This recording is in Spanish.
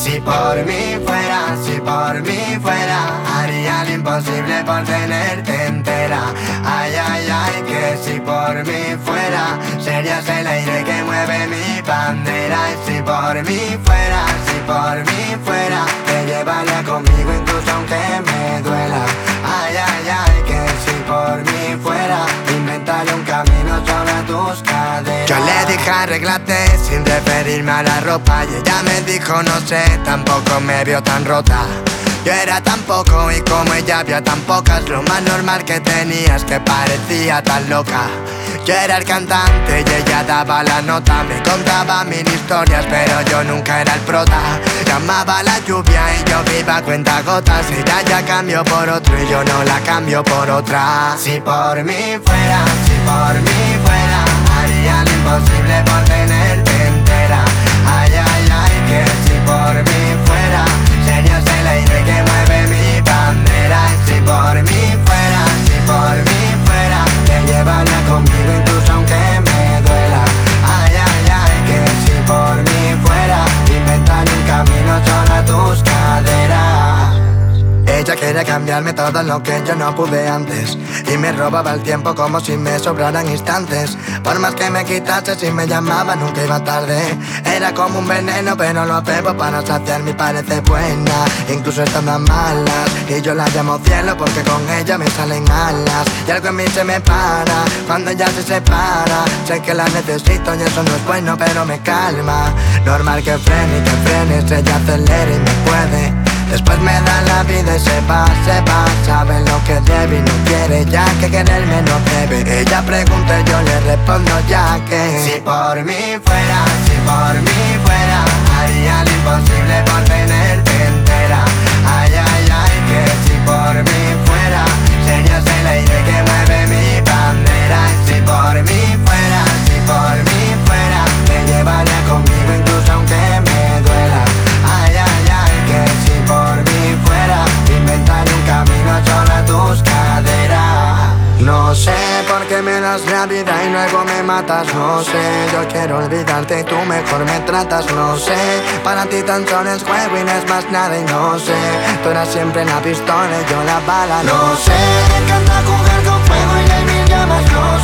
Si por mí fuera, haría lo imposible por tenerte entera. Ay, ay, ay, que si por mí fuera, serías el aire que mueve mi bandera. Y si por mí fuera, te llevaría conmigo incluso aunque me duela. Ay, ay, ay, que si por mí fuera, inventaría un camino sobre tus caderas. Yo le dije arréglate sin referirme a la ropa, y ella me dijo no sé, tampoco me vio tan rota. Yo era tan poco y como ella había tan pocas, lo más normal que tenía es que parecía tan loca. Yo era el cantante y ella daba la nota, me contaba mil historias pero yo nunca era el prota. Llamaba la lluvia y yo viva a cuentagotas, ella ya cambió por otro y yo no la cambio por otra. Si por mí fuera, haría lo imposible por tenerte entera. Ay, ay, ay, que si por mí fuera, serías el aire que mueve mi bandera. Y si por mí fuera, te llevaría conmigo incluso aunque me duela. Ay, ay, ay, que si por mí fuera, inventaría un camino solo a tus caderas. Ella quería cambiarme todo lo que yo no pude antes, y me robaba el tiempo como si me sobraran instantes. Por más que me quitase, si me llamaba nunca iba tarde. Era como un veneno pero lo bebo para saciarme y parece buena, incluso estando a malas. Y yo la llamo cielo porque con ella me salen alas. Y algo en mí se me para cuando ella se separa. Sé que la necesito y eso no es bueno pero me calma. Normal que frene y que frenes, ella acelera y me puede. Después me da la vida y se va, sabe lo que debe y no quiere ya que quererme no debe. Ella pregunta y yo le respondo ya que si por mí fuera, haría lo imposible por tenerte entera. Ay, ay, ay, que si por mí fuera, serías el aire que mueve mi bandera. Y si por mí fuera, te llevaría conmigo incluso aunque me duela. Ay, ay, ay, que si por mí fuera, inventaría un camino solo a tus caderas. No sé por qué me das la vida y luego me matas, no sé. Yo quiero olvidarte y tú mejor me tratas, no sé. Para ti tan solo es juego y no es más nada y no sé. Tú eras siempre la pistola y yo la bala, no sé. Me encanta jugar con fuego y hay mil llamas, no sé.